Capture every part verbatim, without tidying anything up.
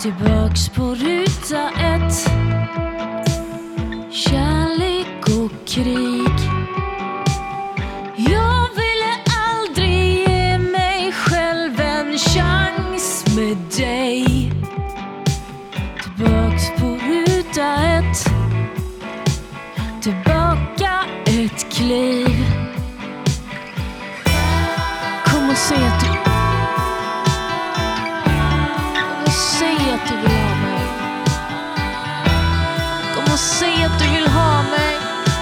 Tillbaks på ruta ett. Kärlek och krig. Jag ville aldrig ge mig själv en chans med dig. Tillbaks på ruta ett. Tillbaka ett kliv. Kom och se att du Kom och se att du vill ha mig. Kom och se att du vill ha mig.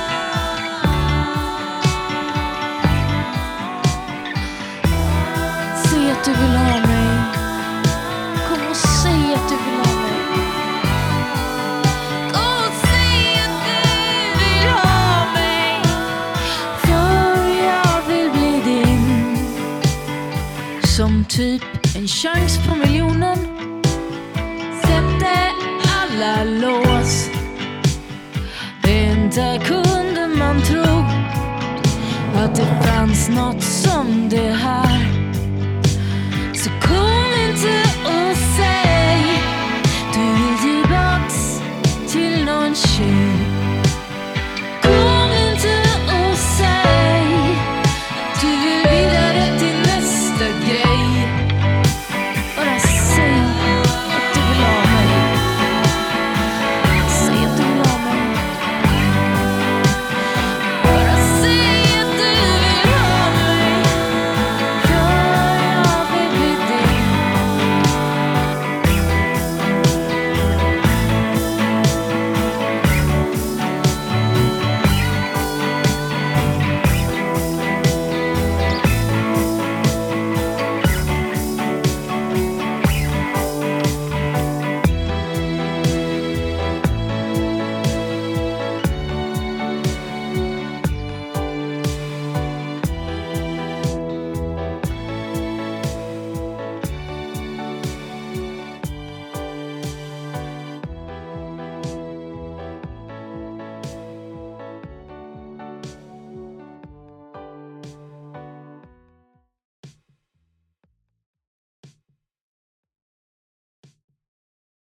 Se att du vill ha mig. Kom och se att du vill ha mig. Kom och se att du vill ha mig. För jag vill bli din. Som typ en chans på miljonen. Sätte alla lås. Inte kunde man tro att det fanns något som det här.